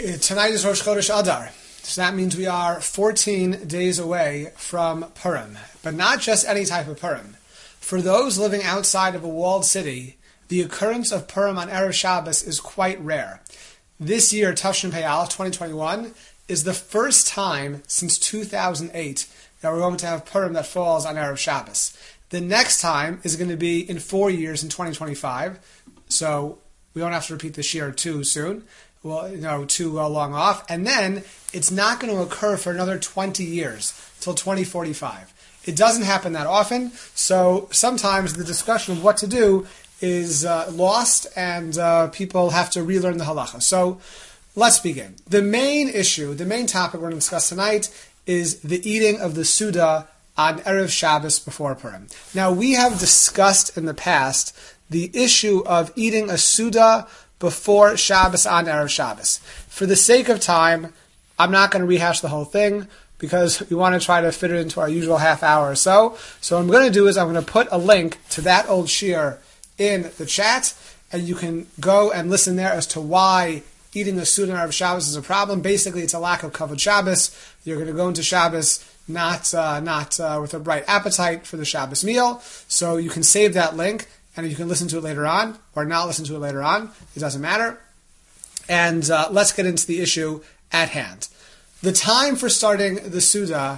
Tonight is Rosh Chodesh Adar, so that means we are 14 days away from Purim, but not just any type of Purim. For those living outside of a walled city, the occurrence of Purim on Erev Shabbos is quite rare. This year, Tafshin Pei Aleph 2021, is the first time since 2008 that we're going to have Purim that falls on Erev Shabbos. The next time is going to be in 4 years in 2025, so we don't have to repeat this year too soon. Too long off. And then it's not going to occur for another 20 years, till 2045. It doesn't happen that often, so sometimes the discussion of what to do is lost, and people have to relearn the halacha. So let's begin. The main topic we're going to discuss tonight is the eating of the Suda on Erev Shabbos before Purim. Now, we have discussed in the past the issue of eating a Suda before Shabbos on Erev Shabbos. For the sake of time, I'm not going to rehash the whole thing because we want to try to fit it into our usual half hour or so. So what I'm going to do is I'm going to put a link to that old shiur in the chat, and you can go and listen there as to why eating a Suda on Erev Shabbos is a problem. Basically, it's a lack of kavod Shabbos. You're going to go into Shabbos not with a bright appetite for the Shabbos meal. So you can save that link, and you can listen to it later on, or not listen to it later on. It doesn't matter. And let's get into the issue at hand. The time for starting the Suda,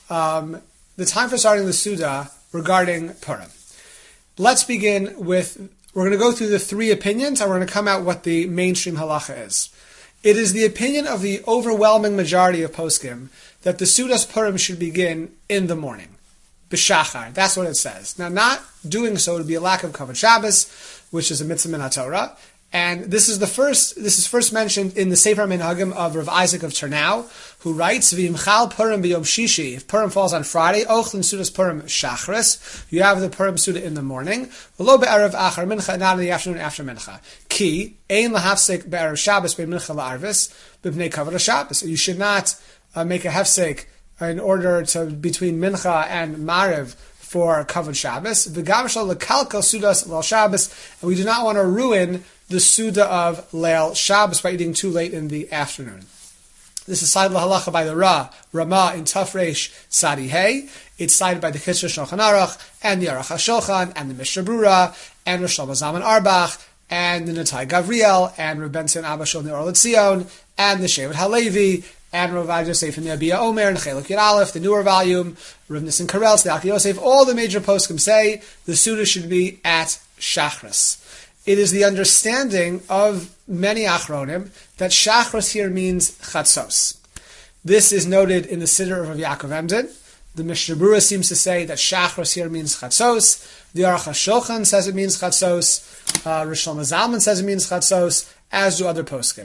regarding Purim. Let's begin with, we're going to go through the three opinions, and we're going to come out what the mainstream halacha is. It is the opinion of the overwhelming majority of poskim that the Sudas Purim should begin in the morning. B'shachar, that's what it says. Now, not doing so would be a lack of kavod Shabbos, which is a mitzvah min HaTorah, and this is first mentioned in the Sefer Minhagim of Rav Isaac of Ternau, who writes, V'imchal Purim b'yom shishi, if Purim falls on Friday, ochlin Sudas Purim shachris, you have the Purim Suda in the morning, v'lo be'erev achar mincha, not in the afternoon after mincha. Ki, ein lahafsek be'erev Shabbos be'mincha la'arvis, b'bnei kavod Shabbos. You should not make a hefsek in order to between mincha and mariv for kavod Shabbos. V'gam lekalkal sudas leil Shabbos, and we do not want to ruin the Suda of Leil Shabbos by eating too late in the afternoon. This is cited halacha by the Rama in Tafresh Sadi Hey. It's cited by the Kitzur Shulchan Aruch and the Aruch HaShulchan and the Mishnah Brura and Rosh Zalman Arbach and the Natai Gavriel and Reb Ben Zion Abba Shul in the Or L'Tzion and the Shevet Halevi and Rav Yosef in the Abiyah Omer and Chelek Yud Aleph, the newer volume, Rav Nissen Karel, Tzedek Yosef. All the major poskim say the Suda should be at Shachris. It is the understanding of many Achronim that Shachris here means Chatzos. This is noted in the Siddur of Rav Yaakov Emden. The Mishnah Brura seems to say that Shachris here means Chatzos. The Aruch HaShulchan says it means Chatzos. Rosh Zalman says it means Chatzos, as do other poskim.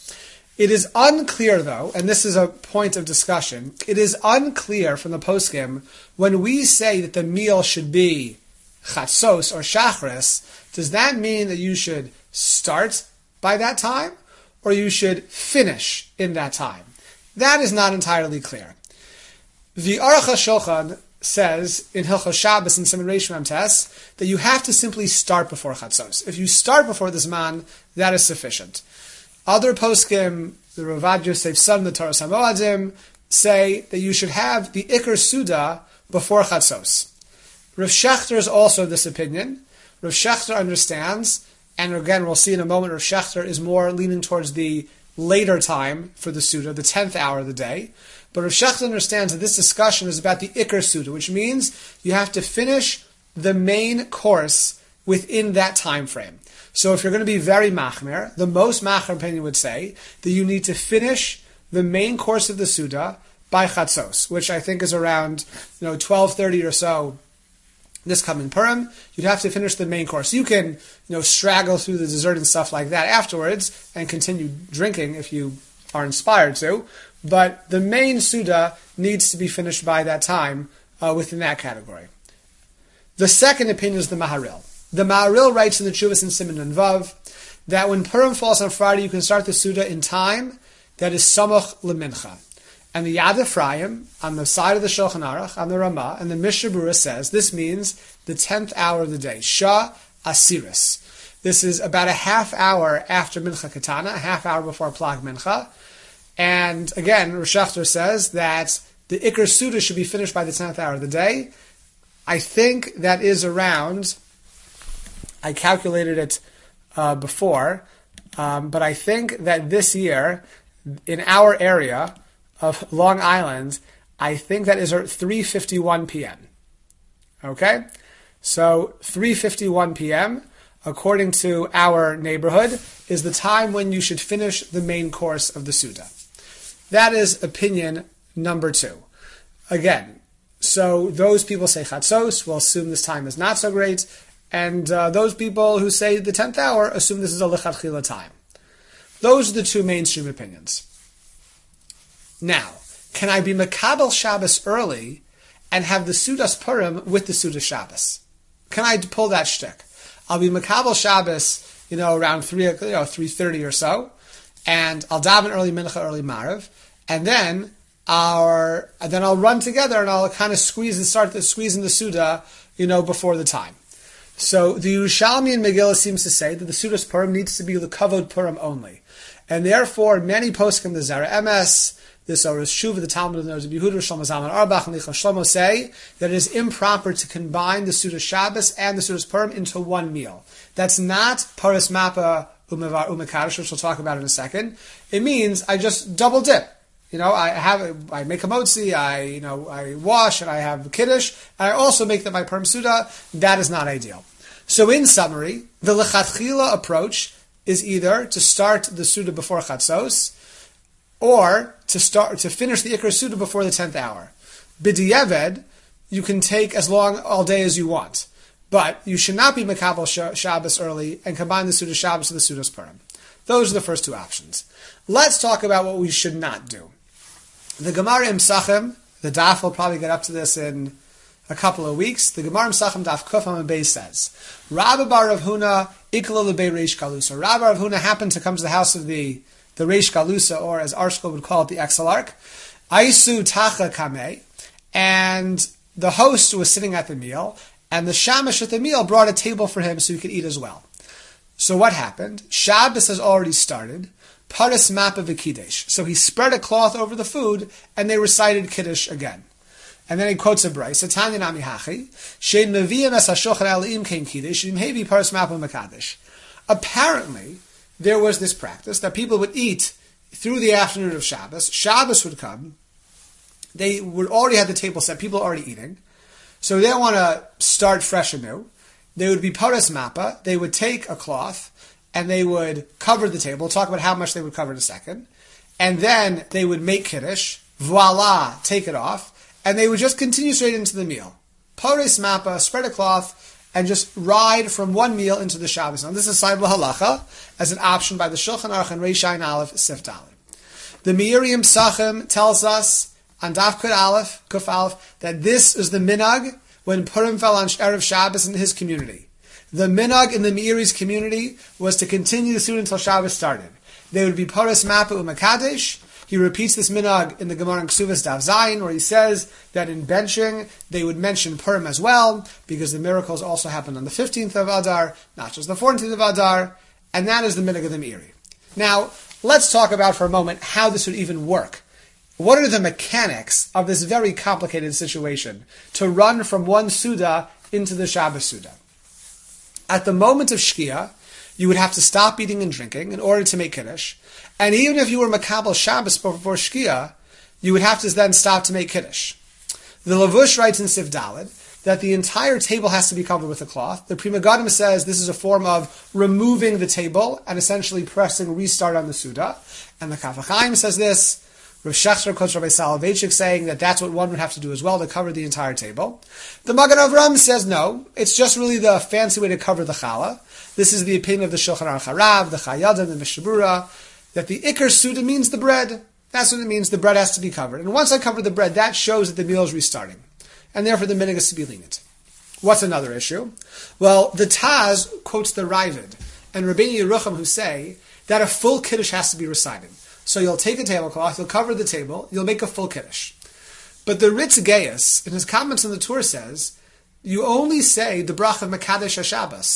It is unclear, though, and this is a point of discussion, it is unclear from the poskim when we say that the meal should be Chatzos or Shachris, does that mean that you should start by that time, or you should finish in that time? That is not entirely clear. The Aruch HaShulchan says in Hilchos Shabbos in Siman Reish Mem Tes that you have to simply start before Chatzos. If you start before the Zman, that is sufficient. Other poskim, the Ravad Yosef Son, the Torah Samoadim, say that you should have the Iker Suda before Chatzos. Rav Shechter is also of this opinion. Rav Shechter understands, and again we'll see in a moment, Rav Shechter is more leaning towards the later time for the Suda, the 10th hour of the day. But Rav Shechter understands that this discussion is about the Iker Suda, which means you have to finish the main course within that time frame. So if you're going to be very machmir, the most machmir opinion would say that you need to finish the main course of the Suda by Chatzos, which I think is around 12:30 or so this coming Purim. You'd have to finish the main course. You can straggle through the dessert and stuff like that afterwards and continue drinking if you are inspired to, but the main Suda needs to be finished by that time within that category. The second opinion is the Maharil. The Maharil writes in the Tshuvos in Siman Nun Vav that when Purim falls on Friday, you can start the Suda in time that is Samach L'Mincha. And the Yad Ephraim, on the side of the Shulchan Aruch, on the Ramah, and the Mishnah Brura says this means the 10th hour of the day, Shah Asiris. This is about a half hour after Mincha Katana, a half hour before Plag Mincha. And again, Rosh Hashanah says that the Iker Suda should be finished by the 10th hour of the day. I think that is around, I calculated it before, but I think that this year, in our area of Long Island, I think that is at 3:51 p.m. Okay? So 3:51 p.m., according to our neighborhood, is the time when you should finish the main course of the Suda. That is opinion number 2. Again, so those people say Chatzos will assume this time is not so great, and those people who say the 10th hour assume this is a Lechatchila time. Those are the two mainstream opinions. Now, can I be Makabel Shabbos early and have the Sudas Purim with the Sudas Shabbos? Can I pull that shtick? I'll be Makabel Shabbos, around 3:30 or so, and I'll daven early Mincha, early Maariv, and then I'll run together and I'll kind of squeeze in the Suda, before the time. So the Yerushalmi in Megillah seems to say that the Sudas Purim needs to be the Kavod Purim only. And therefore, many poskim, the Zara Emes, the Soros Shuva, the Talmud of the Nerz of Yehuda, Shlomo Zalman Auerbach, and Licha Shlomo say that it is improper to combine the Sudas Shabbos and the Sudas Purim into one meal. That's not Paras Mappa Umekadosh, which we'll talk about in a second. It means I just double dip. I make a motzi, I wash, and I have kiddush, and I also make my Purim Suda. That is not ideal. So in summary, the Lechatchila approach is either to start the Suda before Chatzos, or to finish the Iker Suda before the 10th hour. B'di'eved, you can take as long all day as you want, but you should not be Makabel Shabbos early and combine the Suda Shabbos with the Sudas Purim. Those are the first two options. Let's talk about what we should not do. The Gemara in Psachim, the Daf will probably get up to this in a couple of weeks. The Gemara in Psachim Daf Kuf Amud Beis says, Rabbi Bar Rav Huna ikla lebei Reish Galusa. Rabbi Rav Huna happened to come to the house of the Reish Galusa, or as our school would call it, the Exilarch. Aisu Tacha Kameh, and the host was sitting at the meal, and the Shamash at the meal brought a table for him so he could eat as well. So what happened? Shabbos has already started. Paras Mappa v'Kiddush. So he spread a cloth over the food, and they recited Kiddush again. And then he quotes a brayse, Tanya Nami Hachi, Shein Meviyim es HaShochan Elim Kein Kiddush, Im Hevi Paras Mappa v'Kaddish. Apparently, there was this practice that people would eat through the afternoon of Shabbos. Shabbos would come. They would already have the table set. People are already eating. So they don't want to start fresh anew. They would be Paras Mappa. They would take a cloth and they would cover the table. We'll talk about how much they would cover in a second. And then they would make Kiddush. Voila, take it off. And they would just continue straight into the meal. Paras Mappa, spread a cloth, and just ride from one meal into the Shabbos. Now this is Saib Halacha as an option by the Shulchan Aruch and Reish Ayin Aleph Sif Dalet. The Miriam Psachim tells us on Daf Kuf Aleph that this is the minhag when Purim fell on Erev Shabbos in his community. The minhag in the Meiri's community was to continue the Suda until Shabbos started. They would be Paras Mappa Umakadesh. He repeats this minhag in the Gemara in Ksuvas Daf Zayin, where he says that in benching they would mention Purim as well, because the miracles also happened on the 15th of Adar, not just the 14th of Adar, and that is the minhag of the Meiri. Now, let's talk about for a moment how this would even work. What are the mechanics of this very complicated situation to run from one Suda into the Shabbos Suda? At the moment of Shkia, you would have to stop eating and drinking in order to make Kiddush. And even if you were Makabel Shabbos before Shkia, you would have to then stop to make Kiddush. The Lavush writes in Sif Dalet that the entire table has to be covered with a cloth. The Pri Megadim says this is a form of removing the table and essentially pressing restart on the Suda. And the Kaf HaChaim says this. Rav Shachar quotes Rabbi Soloveitchik saying that that's what one would have to do as well, to cover the entire table. The Magen Avram says no, it's just really the fancy way to cover the challah. This is the opinion of the Shulchan Aruch Harav, the Chayadim, the Mishabura, that the Iker Suda means the bread. That's what it means, the bread has to be covered. And once I cover the bread, that shows that the meal is restarting. And therefore the minhag is to be lenient. What's another issue? Well, the Taz quotes the Ravid and Rabbeinu Yerucham who say that a full Kiddush has to be recited. So you'll take a tablecloth, you'll cover the table, you'll make a full Kiddush. But the Ritz Gaius, in his comments on the Torah, says, you only say the bracha of Mekadesh HaShabbos.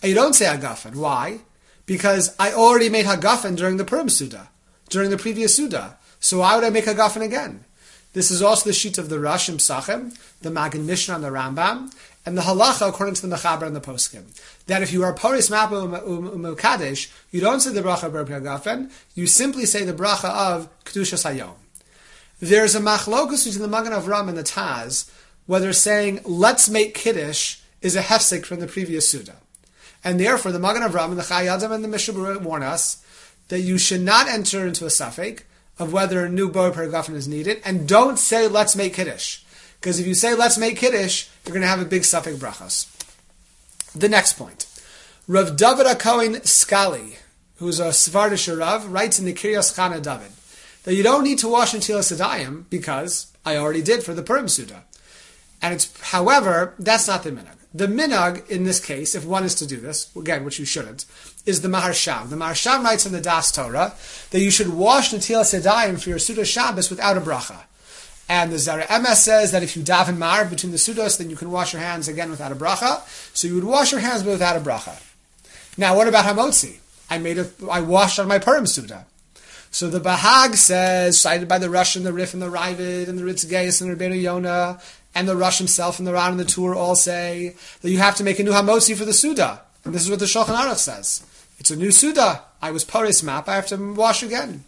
And you don't say Hagafen. Why? Because I already made Hagafen during the Purim Suda, during the previous Suda. So why would I make Hagafen again? This is also the sheet of the Rosh Psachim, the Magen Mishnah and the Rambam, and the halacha according to the Mechaber and the Poskim. That if you are Paris Mapa Kadesh, you don't say the bracha of Hagafen, you simply say the bracha of Kedushas Hayom. There's a machlokus between the Magen Avram and the Taz, whether saying let's make Kiddush is a hefsek from the previous Suda. And therefore the Magen Avram and the Chai Adam and the Mishnah Berurah warn us that you should not enter into a safek of whether a new Bar Hagafen is needed, and don't say let's make Kiddush. Because if you say let's make Kiddush, you're going to have a big safek brachas. The next point. Rav David HaKohen Skali, who's a Sephardish Rav, writes in the Kiryas Chana David that you don't need to wash Netilas Yadayim because I already did for the Purim Suda. And however, that's not the minhag. The minhag in this case, if one is to do this, again, which you shouldn't, is the Maharsham. The Maharsham writes in the Das Torah that you should wash Netilas Yadayim for your Suda Shabbos without a bracha. And the Zara Emes says that if you daven Ma'ariv between the Sudas, then you can wash your hands again without a bracha. So you would wash your hands but without a bracha. Now, what about Hamotzi? I washed on my Purim Suda. So the Bahag says, cited by the Rush and the Rif and the Ravid and the Ritzgeis and the Rebbeinu Yonah, and the Rush himself and the Ran and the Tur all say that you have to make a new Hamotzi for the Suda. And this is what the Shulchan Aruch says. It's a new Suda. I was Paris Map. I have to wash again.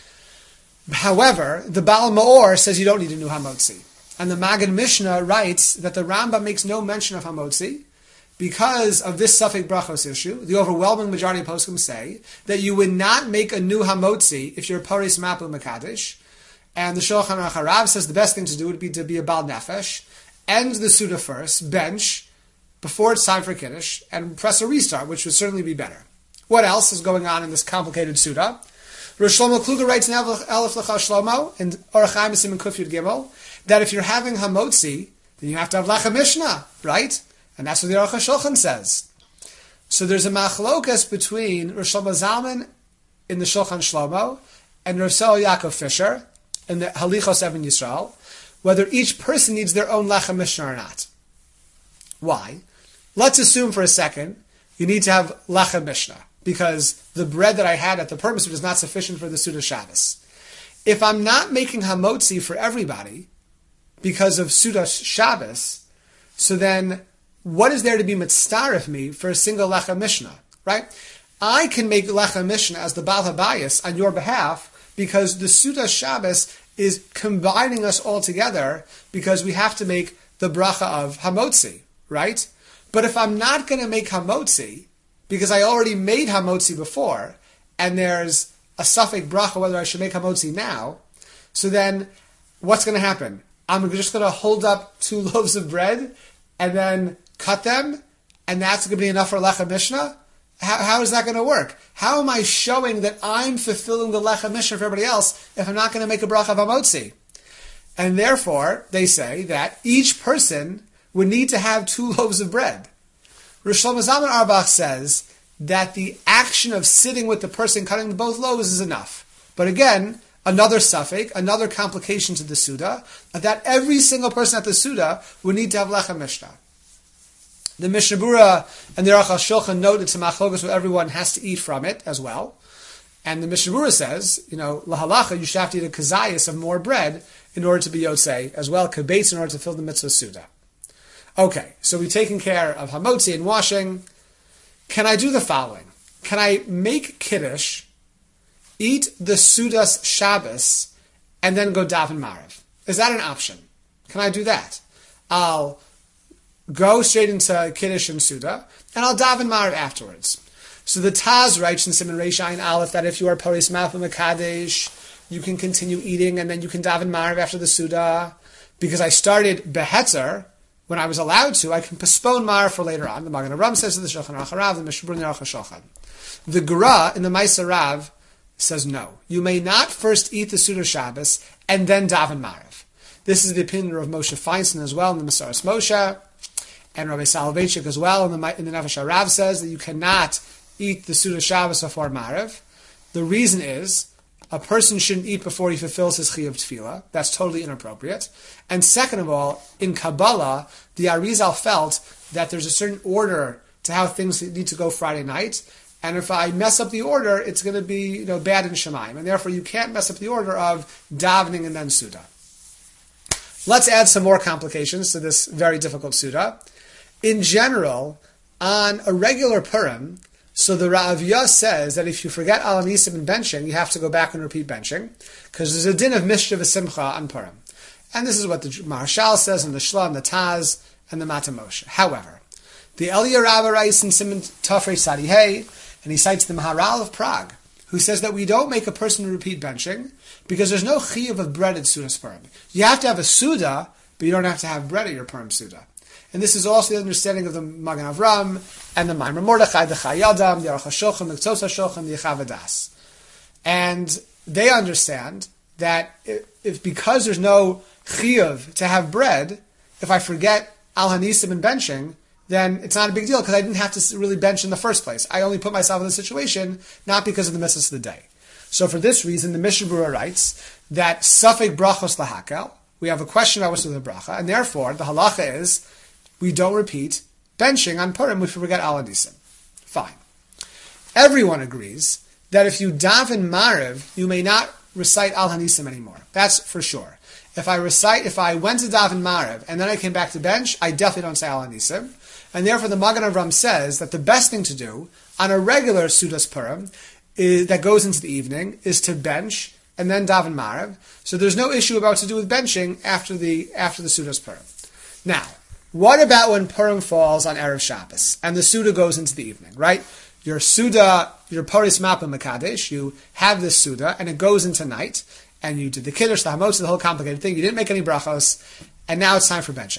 However, the Baal Ma'or says you don't need a new Hamotzi. And the Magen Mishnah writes that the Rambam makes no mention of Hamotzi because of this Safek Brachos issue. The overwhelming majority of poskim say that you would not make a new Hamotzi if you're Paris Mapu Makadesh. And the Shulchan Aruch Harav says the best thing to do would be to be a Baal Nefesh, end the Suda first, bench, before it's time for Kiddush, and press a restart, which would certainly be better. What else is going on in this complicated Suda? Rosh Shlomo Kluger writes in Elef Lecha Shlomo, in Orach Chaim Siman Kuf Yud Gimel, that if you're having Hamotzi, then you have to have Lechem Mishnah, right? And that's what the Aruch HaShulchan says. So there's a machlokas between Rosh Shlomo Zalman in the Shulchan Shlomo and Rav Sel Yaakov Fisher in the Halichos Even Yisrael, whether each person needs their own Lechem Mishnah or not. Why? Let's assume for a second you need to have Lechem Mishnah, because the bread that I had at the Purim Suda is not sufficient for the Suda Shabbos. If I'm not making Hamotzi for everybody because of Suda Shabbos, so then what is there to be mitzaref me for a single Lechem Mishnah, right? I can make Lechem Mishnah as the Baal Habayis on your behalf because the Suda Shabbos is combining us all together because we have to make the bracha of Hamotzi, right? But if I'm not going to make Hamotzi, because I already made Hamotzi before, and there's a Safek bracha whether I should make Hamotzi now, so then what's going to happen? I'm just going to hold up 2 loaves of bread and then cut them, and that's going to be enough for Lechem Mishnah? How is that going to work? How am I showing that I'm fulfilling the Lechem Mishnah for everybody else if I'm not going to make a bracha of Hamotzi? And therefore, they say that each person would need to have 2 loaves of bread. Rosh Shlomo Zalman Auerbach says that the action of sitting with the person cutting both loaves is enough. But again, another suffix, another complication to the Suda, that every single person at the Suda would need to have Lechem Mishnah. The Mishnah Berurah and the Aruch HaShulchan note it's a machlokas where everyone has to eat from it as well. And the Mishnah Berurah says, lahalacha, you should have to eat a kazayas of more bread in order to be yotzei, as well, kabeitz in order to fill the mitzvah Suda. Okay, so we've taken care of Hamotzi and washing. Can I do the following? Can I make Kiddush, eat the Sudas Shabbos, and then go daven Ma'ariv? Is that an option? Can I do that? I'll go straight into Kiddush and Suda, and I'll daven Ma'ariv afterwards. So the Taz writes in Siman Reish Ayin Aleph that if you are Paris Ma'ariv Mekadesh, you can continue eating, and then you can daven Ma'ariv after the Suda. Because I started Behetzer, when I was allowed to, I can postpone Ma'ariv for later on. The Magen Avraham says to the Shulchan Aruch Harav, the Mishnah Berurah and the Aruch HaShulchan. The Gra in the Maaseh Rav says no. You may not first eat the Suda Shabbos and then daven Ma'ariv. This is the opinion of Moshe Feinstein as well in the Masaras Moshe, and Rabbi Soloveitchik as well in the Nefesh HaRav says that you cannot eat the Suda Shabbos before Ma'ariv. The reason is, a person shouldn't eat before he fulfills his Chiyuv Tefillah. That's totally inappropriate. And second of all, in Kabbalah, the Arizal felt that there's a certain order to how things need to go Friday night. And if I mess up the order, it's going to be bad in Shemaim. And therefore, you can't mess up the order of davening and then Suda. Let's add some more complications to this very difficult Suda. In general, on a regular Purim, so the Ra'avya says that if you forget Al Hanisim and benching, you have to go back and repeat benching, because there's a din of Mishra v'Simcha on Purim. And this is what the Maharshal says in the Shla and the Taz and the Mata Moshe. However, the Eliyah Rabbah writes in Siman Tafrei Sadi Hey, and he cites the Maharal of Prague, who says that we don't make a person repeat benching because there's no chiyuv of bread at Sudas Purim. You have to have a Suda, but you don't have to have bread at your Purim Suda. And this is also the understanding of the Magen Avram and the Maimar Mordechai, the Chayadam, the Aruch HaShulchan, the Ktsos HaShulchan, the Yechavadas. And they understand that if because there's no chiyuv to have bread, if I forget Al Hanisim and benching, then it's not a big deal because I didn't have to really bench in the first place. I only put myself in the situation not because of the mitzvahs of the day. So for this reason, the Mishnah Berurah writes that Safek brachos lahakel, we have a question about what's the bracha, and therefore the halacha is we don't repeat benching on Purim if we forget Al Hanisim. Fine. Everyone agrees that if you daven Maariv, you may not recite Al Hanisim anymore. That's for sure. If I went to daven Maariv and then I came back to bench, I definitely don't say Al Hanisim. And therefore the Magen Avram says that the best thing to do on a regular Sudas Purim that goes into the evening is to bench and then daven Maariv. So there's no issue about what to do with benching after the Sudas Purim. Now, what about when Purim falls on Erev Shabbos and the Suda goes into the evening, right? Your Suda, your Paris Mapa Makadesh, you have this Suda and it goes into night and you did the Kiddush, the Hamotzi, the whole complicated thing. You didn't make any brachos and now it's time for benching.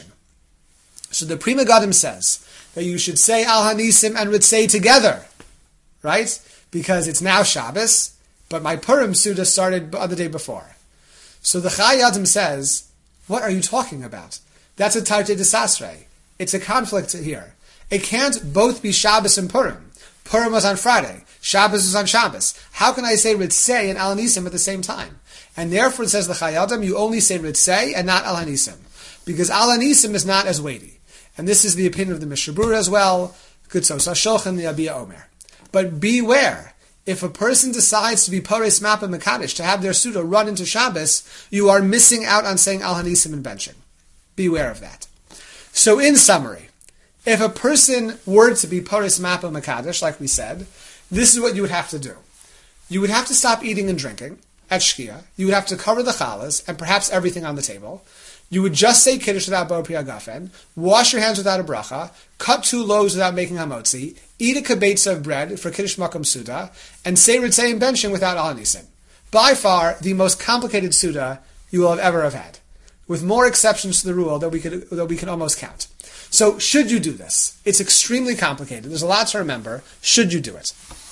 So the Pri Megadim says that you should say Al Hanisim and Ritzei together, right? Because it's now Shabbos, but my Purim Suda started the day before. So the Chai Yadim says, what are you talking about? That's a Tarte de Sasre. It's a conflict here. It can't both be Shabbos and Purim. Purim was on Friday. Shabbos was on Shabbos. How can I say Ritzei and Al Hanisim at the same time? And therefore it says the Chai Yadim, you only say Ritzei and not Al Hanisim. Because Al Hanisim is not as weighty. And this is the opinion of the Mishnah Berurah as well, Ktsos HaShulchan, the Abiyah Omer. But beware, if a person decides to be Paris Mapa Mekadesh, to have their Suda run into Shabbos, you are missing out on saying Al Hanisim and benching. Beware of that. So in summary, if a person were to be Paris Mapa Mekadesh, like we said, this is what you would have to do. You would have to stop eating and drinking at Shkia. You would have to cover the challahs and perhaps everything on the table. You would just say Kiddush without Bo Pri Hagafen, wash your hands without a bracha, cut 2 loaves without making hamotzi, eat a kibetza of bread for Kiddush Makam Suda, and say Ritzei and benching without Al Hanisim. By far, the most complicated Suda you will ever have had, with more exceptions to the rule that we can almost count. So, should you do this? It's extremely complicated. There's a lot to remember. Should you do it?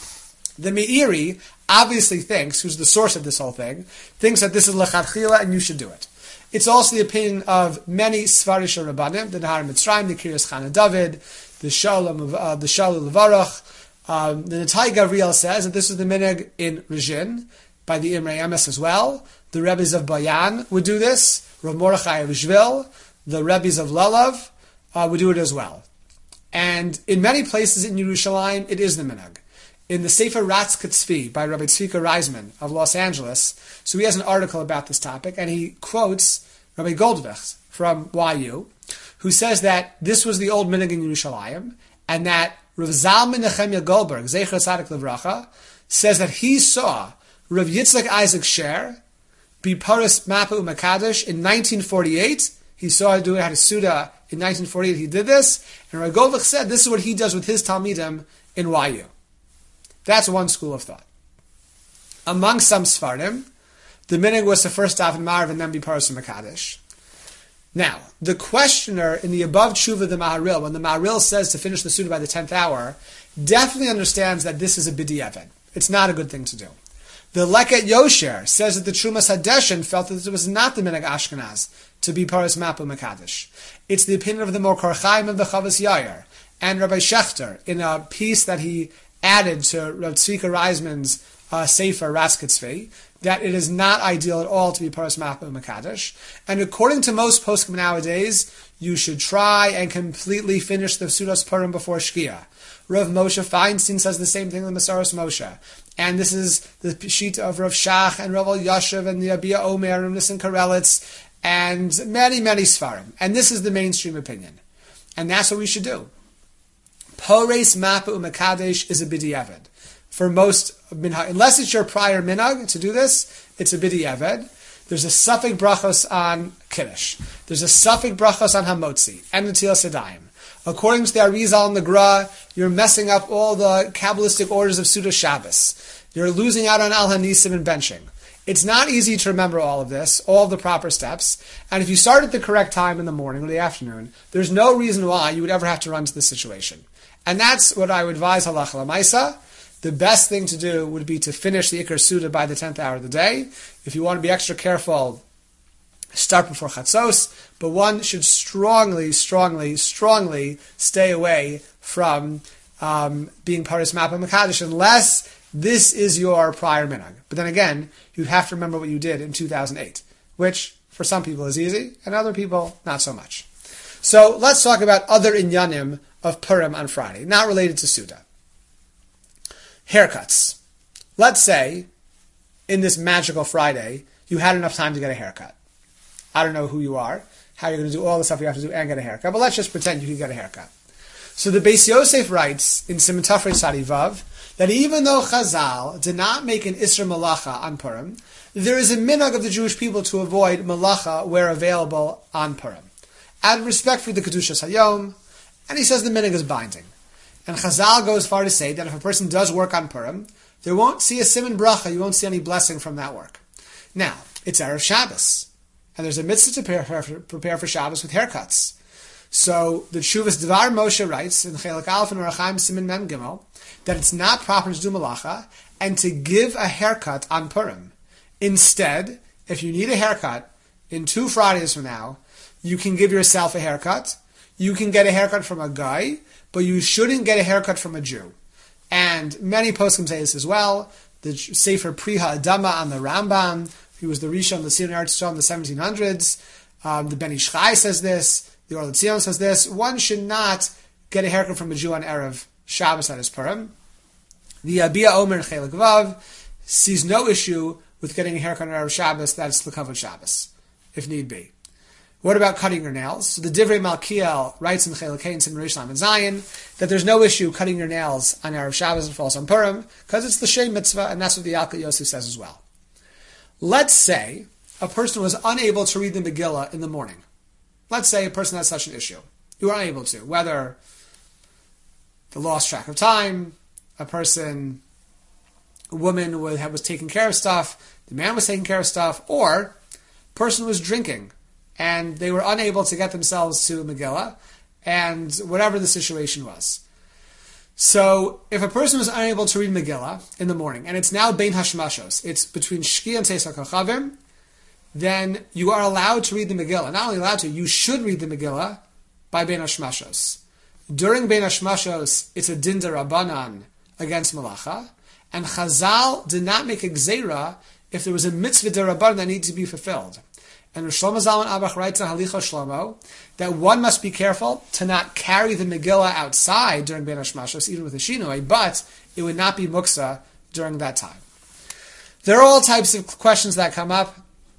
The Meiri obviously thinks, who's the source of this whole thing, thinks that this is lechatchila and you should do it. It's also the opinion of many Svarish Rabbanim, the Nahar Mitzrayim, the Kiryas Chana David, the Shalom Levarach. The Natai Gavriel says that this is the minhag in Rizhin, by the Imrei Emes as well. The Rebbes of Bayan would do this. Rav Mordechai of Shvil, the Rebbes of Lulav, would do it as well. And in many places in Yerushalayim, it is the minhag. In the Sefer Ratz Katzvi by Rabbi Tzvika Reisman of Los Angeles, so he has an article about this topic, and he quotes Rabbi Goldwich from YU, who says that this was the old minhag in Yerushalayim, and that Rav Zalman Nechemya Goldberg, Zecher Tzadik Levracha, says that he saw Rav Yitzchak Isaac Sher be Paris Mapa Umakadosh in 1948. He saw it had a Suda in 1948. He did this, and Rabbi Goldwich said this is what he does with his Talmidim in YU. That's one school of thought. Among some Sfardim, the minhag was to first daven Maariv and then be Paras Mekadesh. Now, the questioner in the above tshuva, the Maharil, when the Maharil says to finish the Suda by the 10th hour, definitely understands that this is a b'diavad. It's not a good thing to do. The Leket Yosher says that the Trumas Hadeshin felt that it was not the minhag Ashkenaz to be Paras Mapa Mekadesh. It's the opinion of the Mokar Chaim of the Chavas Yair and Rabbi Shechter in a piece that he added to Rav Tzvika Reisman's Sefer Raskitzvei, that it is not ideal at all to be Paras Mapa Makadosh. And according to most poskim nowadays, you should try and completely finish the Sudas Purim before Shkia. Rav Moshe Feinstein says the same thing in the Masaros Moshe. And this is the Shita of Rav Shach and Rav Yashiv and the Abia Omer and Nissen Karelitz and many, many Sfarim. And this is the mainstream opinion. And that's what we should do. Pores Mapa Umakadesh is a b'diavad. For most minhag, unless it's your prior minhag to do this, it's a b'diavad. There's a suffix brachos on Kiddush. There's a suffix brachos on Hamotzi and Netilas Yadayim. According to the Arizal and the Gra, you're messing up all the Kabbalistic orders of Suda Shabbos. You're losing out on Al Hanisim and benching. It's not easy to remember all of this, all of the proper steps. And if you start at the correct time in the morning or the afternoon, there's no reason why you would ever have to run to this situation. And that's what I would advise halacha l'maisa. The best thing to do would be to finish the Ikar Suda by the 10th hour of the day. If you want to be extra careful, start before Chatzos, but one should strongly stay away from being Paras Mapa Makadosh unless this is your prior minhag. But then again, you have to remember what you did in 2008, which for some people is easy, and other people not so much. So let's talk about other inyanim of Purim on Friday, not related to Suda. Haircuts. Let's say, in this magical Friday, you had enough time to get a haircut. I don't know who you are, how you're going to do all the stuff you have to do and get a haircut, but let's just pretend you can get a haircut. So the Beis Yosef writes in Siman Tafrei Sadi Vav that even though Chazal did not make an Isra Malacha on Purim, there is a minhag of the Jewish people to avoid Malacha where available on Purim. Out of respect for the Kedushas Hayom, and he says the minhag is binding. And Chazal goes far to say that if a person does work on Purim, they won't see a siman bracha, you won't see any blessing from that work. Now, it's Erev Shabbos, and there's a mitzvah to prepare for Shabbos with haircuts. So the Tshuvas Dvar Moshe writes in Chelik Aleph and Orachaim Siman Mem Gimel that it's not proper to do malacha and to give a haircut on Purim. Instead, if you need a haircut in 2 Fridays from now, you can give yourself a haircut. You can get a haircut from a guy, but you shouldn't get a haircut from a Jew. And many poskim say this as well. The Sefer Priha Adama on the Rambam, he was the Rishon L'Tzion Eretz Yisrael in the 1700s. The Ben Ish Chai says this. The Or L'Tzion says this. One should not get a haircut from a Jew on Erev Shabbos at his Purim. The Abia Omer Chelik Vav sees no issue with getting a haircut on Erev Shabbos. That's L'Kavod Shabbos, if need be. What about cutting your nails? So the Divrei Malkiel writes in Chelik Hey and Siman Reish Lamed Zayin that there's no issue cutting your nails on Erev Shabbos and falls on Purim because it's the Shem Mitzvah, and that's what the Yalkut Yosef says as well. Let's say a person was unable to read the Megillah in the morning. Let's say a person has such an issue. You were unable to, whether the lost track of time, a woman was taking care of stuff, the man was taking care of stuff, or a person was drinking and they were unable to get themselves to Megillah, and whatever the situation was. So, if a person was unable to read Megillah in the morning, and it's now Bein Hashmashos, it's between Shki and Teis HaKochavim, then you are allowed to read the Megillah. Not only allowed to, you should read the Megillah by Bein Hashmashos. During Bein Hashmashos, it's a Din D'Rabbanan against Malacha, and Chazal did not make a Gzeira if there was a mitzvah D'Rabbanan that needed to be fulfilled. And Shlomo Zalman Auerbach writes in Halicha Shlomo that one must be careful to not carry the Megillah outside during Ben Hashmashos, even with a shinoi, but it would not be muksa during that time. There are all types of questions that come up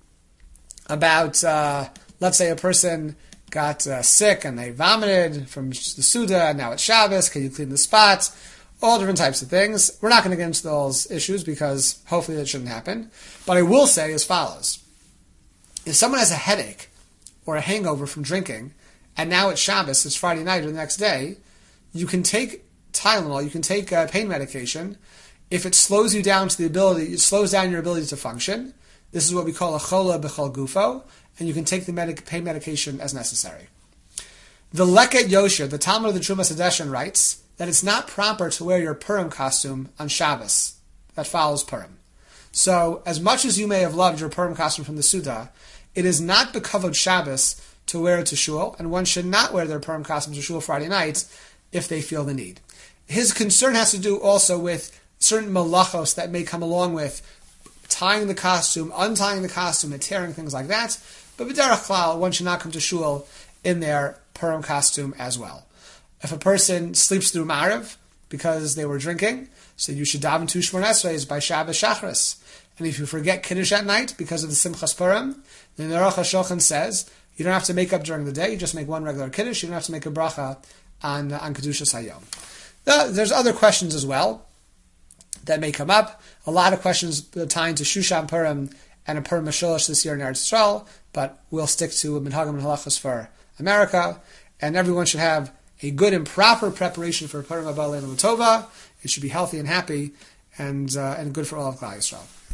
about, let's say a person got sick and they vomited from the Suda, and now it's Shabbos, can you clean the spot? All different types of things. We're not going to get into those issues because hopefully that shouldn't happen. But I will say as follows. If someone has a headache or a hangover from drinking, and now it's Shabbos, it's Friday night or the next day, you can take Tylenol, you can take pain medication. If it slows you down to it slows down your ability to function. This is what we call a chola b'chol gufo, and you can take the pain medication as necessary. The Leket Yosher, the Talmud of the Trumas Hadeshen, writes that it's not proper to wear your Purim costume on Shabbos that follows Purim. So, as much as you may have loved your Purim costume from the Suda, it is not b'kavod Shabbos to wear it to shul, and one should not wear their Purim costumes to shul Friday nights if they feel the need. His concern has to do also with certain malachos that may come along with tying the costume, untying the costume, and tearing things like that. But b'derech klal, one should not come to shul in their Purim costume as well. If a person sleeps through Ma'ariv because they were drinking, so you should daven 2 Shemona Esrei by Shabbos Shachris. And if you forget Kiddush at night because of the Simchas Purim, then the Aruch HaShulchan says you don't have to make up during the day, you just make one regular Kiddush, you don't have to make a bracha on Kedushas Hayom. There's other questions as well that may come up. A lot of questions tying to Shushan Purim and a Purim Misholosh this year in Eretz Yisrael, but we'll stick to Minhagim and Halachos for America, and everyone should have a good and proper preparation for Purim Haba Leila Tova. It should be healthy and happy, and good for all of Klal Yisrael.